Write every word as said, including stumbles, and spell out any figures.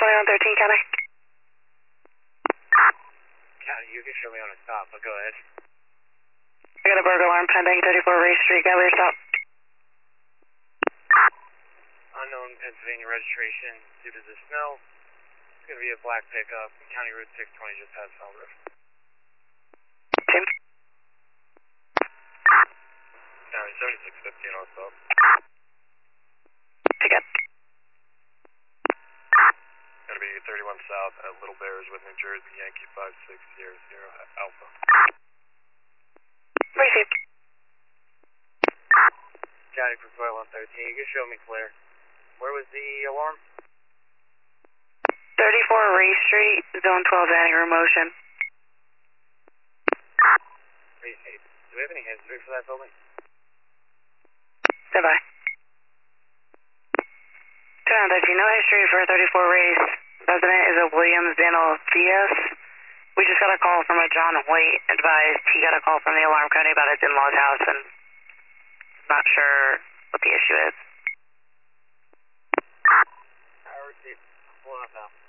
twenty-one thirteen, County. County, you can show me on a stop, but go ahead. I got a burglar alarm pending, thirty-four Race Street, got your stop. Unknown Pennsylvania registration due to the snow. It's going to be a black pickup. County Route six twenty just past Fall River. Tim. County seventy-six fifteen on stop. Pick up. Going to be thirty-one South at Little Bears with New Jersey, Yankee five six zero zero Alpha. Received. County for twenty-one thirteen, you can show me clear. Where was the alarm? thirty-four Race Street, zone twelve, adding room motion. Received. Do we have any history for that building? Stand by. twenty-one thirteen, no history for thirty-four Race. Resident is a Williams Daniel Diaz. We just got a call from a John White, advised he got a call from the alarm company about his in-law's house and not sure what the issue is. I received. Pulling up now.